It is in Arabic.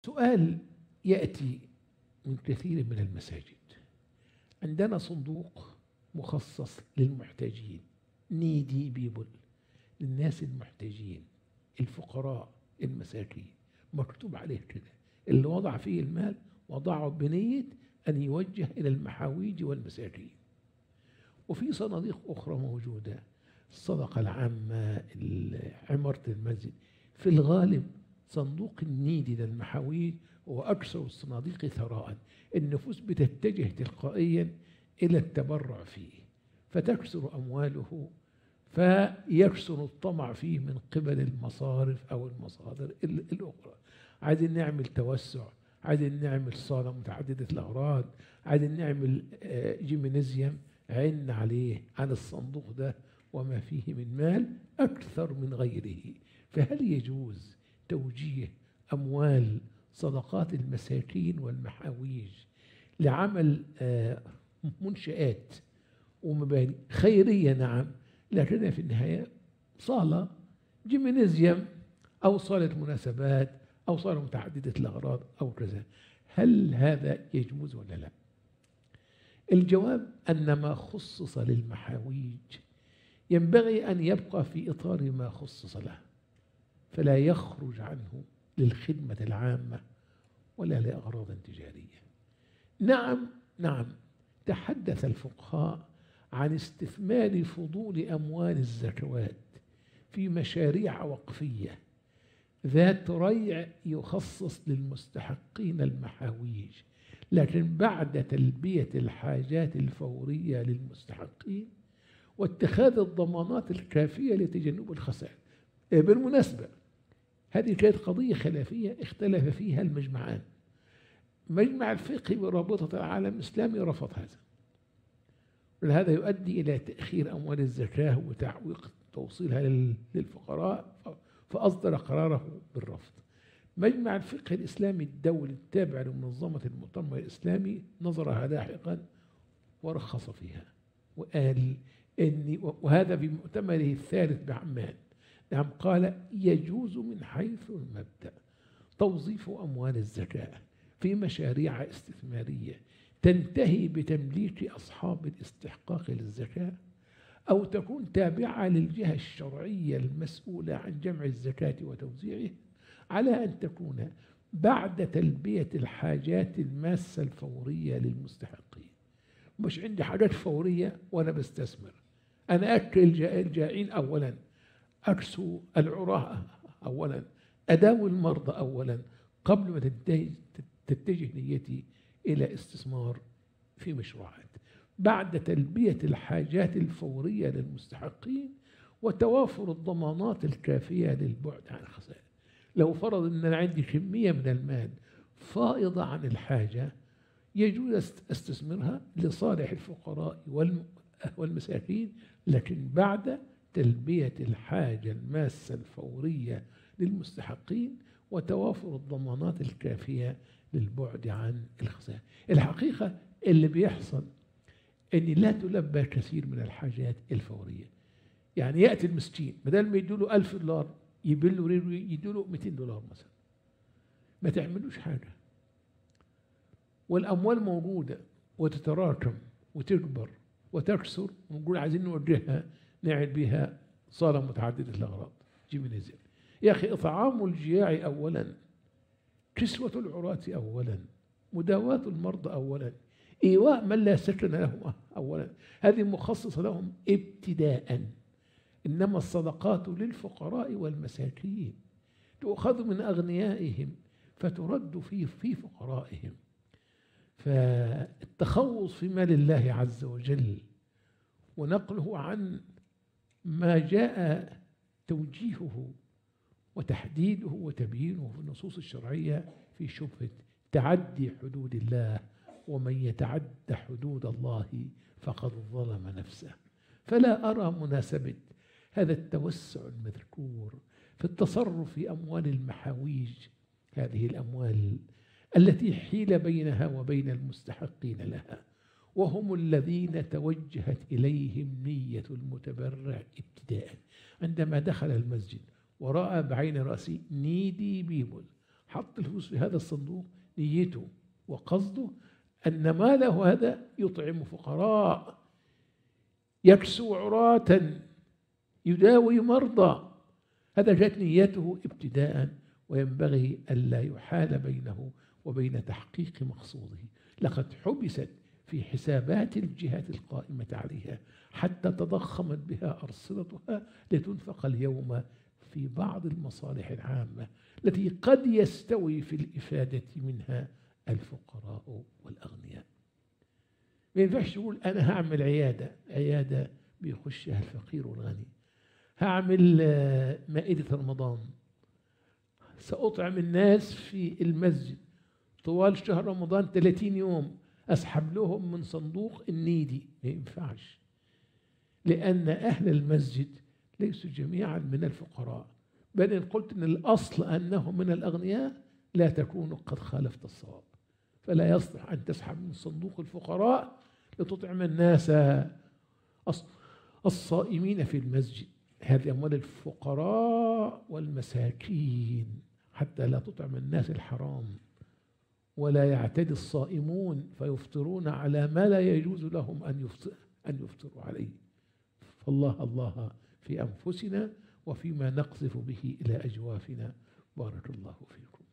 سؤال يأتي من كثير من المساجد. عندنا صندوق مخصص للمحتاجين، needy people، للناس المحتاجين الفقراء المساكين، مكتوب عليه كده. اللي وضع فيه المال وضعه بنية أن يوجه إلى المحاويج والمساكين. وفي صناديق أخرى موجودة، الصدقة العامة، عمارة المسجد. في الغالب صندوق النيدي للمحاويج هو أكثر الصناديق ثراء. النفوس بتتجه تلقائيا إلى التبرع فيه، فتكثر أمواله، فيكثر الطمع فيه من قبل المصارف أو المصادر الأخرى. عايزين نعمل توسع، عايزين نعمل صالة متعددة الأغراض، عايزين نعمل جيمنازيوم، عين عليه على الصندوق ده وما فيه من مال أكثر من غيره. فهل يجوز توجيه أموال صدقات المساكين والمحاويج لعمل منشآت ومباني خيرية؟ نعم، لكنها في النهاية صالة جيمنازيوم أو صالة مناسبات أو صالة متعددة الأغراض أو كذا. هل هذا يجوز ولا لا؟ الجواب أن ما خصص للمحاويج ينبغي أن يبقى في إطار ما خصص له، فلا يخرج عنه للخدمة العامة ولا لأغراض تجارية. نعم، تحدث الفقهاء عن استثمار فضول أموال الزكوات في مشاريع وقفية ذات ريع يخصص للمستحقين المحاويج، لكن بعد تلبية الحاجات الفورية للمستحقين واتخاذ الضمانات الكافية لتجنب الخسائر. بالمناسبة، هذه كانت قضية خلافية اختلف فيها المجمعان. مجمع الفقه برابطة العالم الإسلامي رفض هذا، ولهذا يؤدي إلى تأخير أموال الزكاة وتعويق توصيلها للفقراء، فأصدر قراره بالرفض. مجمع الفقه الإسلامي الدولي التابع لمنظمة المؤتمر الإسلامي نظرها لاحقا ورخص فيها وقال وهذا في مؤتمره الثالث بعمان. نعم، قال يجوز من حيث المبدأ توظيف أموال الزكاة في مشاريع استثمارية تنتهي بتمليك أصحاب الاستحقاق للزكاة، أو تكون تابعة للجهة الشرعية المسؤولة عن جمع الزكاة وتوزيعه، على أن تكون بعد تلبية الحاجات الماسة الفورية للمستحقين. مش عندي حاجات فورية وأنا بستثمر، أنا أكل الجائعين أولا، أكسو العراة أولا، أداوي المرضى أولا، قبل ما تتجه نيتي إلى استثمار في مشروعات. بعد تلبية الحاجات الفورية للمستحقين وتوافر الضمانات الكافية للبعد عن الخسائر. لو فرض أن أنا عندي كمية من المال فائضة عن الحاجة، يجوز استثمرها لصالح الفقراء والمساكين، لكن بعد تلبية الحاجة الماسة الفورية للمستحقين وتوافر الضمانات الكافية للبعد عن الخسائر. الحقيقة اللي بيحصل أن لا تلبى كثير من الحاجات الفورية. يعني يأتي المسكين بدل ما يدوله $1000 يدوله $200 مثلا، ما تعملوش حاجة، والأموال موجودة وتتراكم وتكبر وتكسر، ونقول عايزين نوجهها نعمل بها صالة متعددة الأغراض، جيمنازيوم. يا أخي، إطعام الجياع أولا، كسوة العراة أولا، مداواة المرضى أولا، إيواء من لا سكن لهم أولا. هذه مخصصة لهم ابتداء. إنما الصدقات للفقراء والمساكين تؤخذ من أغنيائهم فترد في فقرائهم. فالتخوص في مال الله عز وجل ونقله عن ما جاء توجيهه وتحديده وتبيينه في النصوص الشرعية في شبهة تعدي حدود الله، ومن يتعد حدود الله فقد ظلم نفسه. فلا أرى مناسبة هذا التوسع المذكور في التصرف في أموال المحاويج، هذه الأموال التي حيل بينها وبين المستحقين لها، وهم الذين توجهت إليهم نية المتبرع ابتداء. عندما دخل المسجد ورأى بعين رأسه needy people، حط الفلوس في هذا الصندوق نيته وقصده أن ماله هذا يطعم فقراء، يكسو عراة، يداوي مرضى. هذا جاءت نيته ابتداء، وينبغي ألا يحال بينه وبين تحقيق مقصوده. لقد حبست في حسابات الجهات القائمة عليها حتى تضخمت بها أرصدتها لتنفق اليوم في بعض المصالح العامة التي قد يستوي في الإفادة منها الفقراء والأغنياء. ما ينفعش تقول أنا هعمل عيادة بيخشها الفقير والغني، هعمل مائدة رمضان، سأطعم الناس في المسجد طوال شهر رمضان 30 يوم، أسحب لهم من صندوق النيدي. ما ينفعش، لأن أهل المسجد ليسوا جميعا من الفقراء، بل إن قلت إن الأصل أنهم من الأغنياء لا تكون قد خالفت الصواب. فلا يصلح أن تسحب من صندوق الفقراء لتطعم الناس الصائمين في المسجد. هذه أموال الفقراء والمساكين، حتى لا تطعم الناس الحرام، ولا يعتدي الصائمون فيفطرون على ما لا يجوز لهم أن يفطروا عليه. فالله في أنفسنا وفيما نقذف به إلى أجوافنا. بارك الله فيكم.